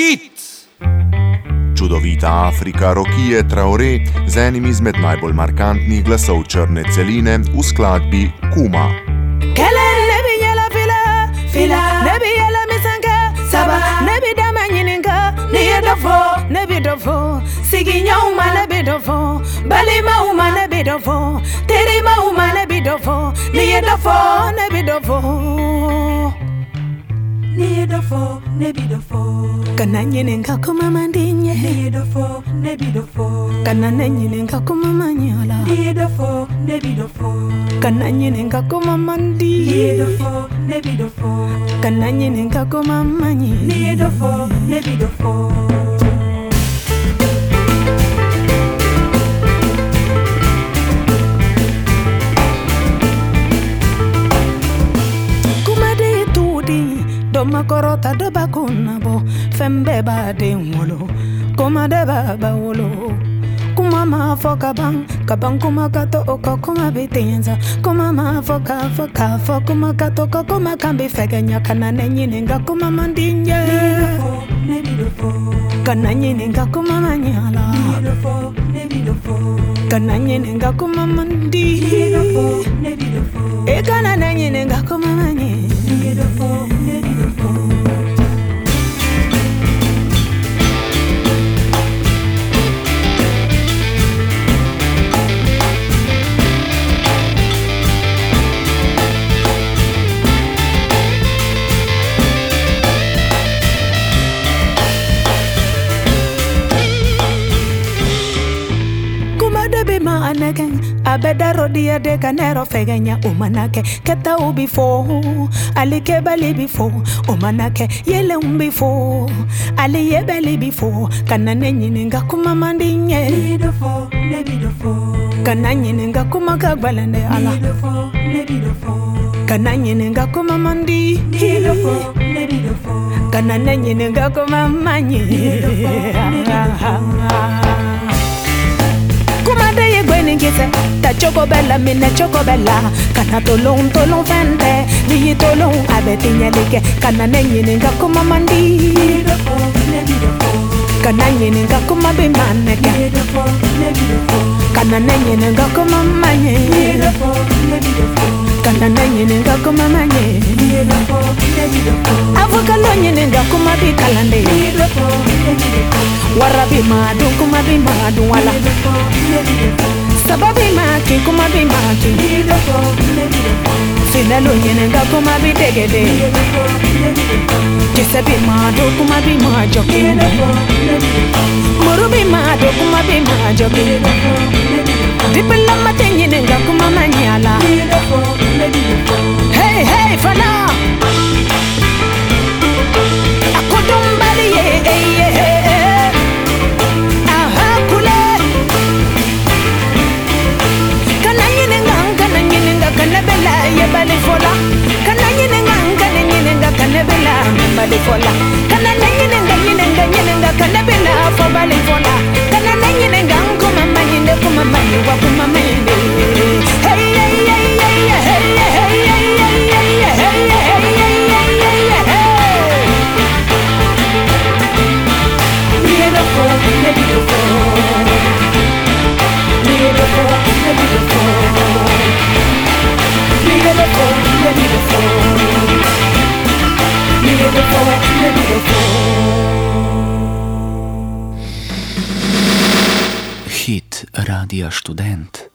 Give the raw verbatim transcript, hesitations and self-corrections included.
hit! Čudovita Afrika Rokije Traore z enim izmed najbolj markantnih glasov črne celine v skladbi Kuma. Kele ne bi jela fila, fila, ne bi jela misanka, saba, ne bi dama nyininka, ni edofo, ne bi dofo, sigi nyauma ne bi dofo, bali mauma ne bi dofo, teri mauma ne bi dofo, ni edofo, ne bi dofo. Ni edofo, ne bi dofo. Kana nyininka kuma mandinye. Ni edofo, ne bi dofo. Kana nyininka kuma manyola. Ni edofo, ne bi dofo. Kana nyininka kuma mandi. Ni edofo, ne bi dofo. Kana nyininka kuma manyi. Ni edofo, ne bi dofo. Doma korota doba kunabo fembe ba de wolo kuma de baba wolo kuma ma foka bang kabang kuma kato oko kuma bitenza kuma ma foka foka foka kuma kato kuma kambi feganya kana nenyininga kuma mandinja kana nyininga kuma manyala kana nyininga kuma mandi e kana nenyininga kuma manyi abeda rodia de kanero fegenya umanake keta ubifo alike bali bifo umanake yele umbifo ali yebeli bifo kana nenyininga kuma mandinye Bidofo, ne bidofo. kana nyininga kuma kagbalende ala Bidofo, ne bidofo. kana nyininga kuma mandi Bidofo, ne bidofo. kana nenyininga kuma manyi kuma de ye gweni gise ta choco bella mine choco bella kana tolong tolong fente ni tolong abeti nyelike kana nenyininga kuma mandi Bidofo, ne bidofo. kana nyininga kuma bimaneke Bidofo, ne bidofo. kana nenyininga kuma manye Bidofo, ne bidofo. kana nenyininga kuma manye Bidofo, ne bidofo. avuka lo nyininga kuma bikalande Bidofo, ne bidofo. warabi madu kuma bimadu wala Bidofo, ne bidofo. sababi maki kuma bimaki Bidofo, ne bidofo. finalo nyininga kuma bidegede Bidofo, ne bidofo. jisabi madu kuma bimajoki Bidofo, ne bidofo. murubi madu kuma bimajoki Bidofo, ne bidofo. dipela mate nyininga kuma manyala Bidofo, ne bidofo. hey hey fana akodombali ye hey hey aha kule kana nyininga kana nyininga kana bela ye bali fola kana nyininga kana nyininga kana bela bali fola kana nyininga nyininga nyininga kana bela fo bali fola kana nyininga kuma manyinde kuma manyi wa kuma manyinde hey hey hey hey hey hey hey Bidofo, ne bidofo. Bidofo, ne bidofo. Bidofo, ne bidofo. Bidofo, ne bidofo. Hit Radia Študent.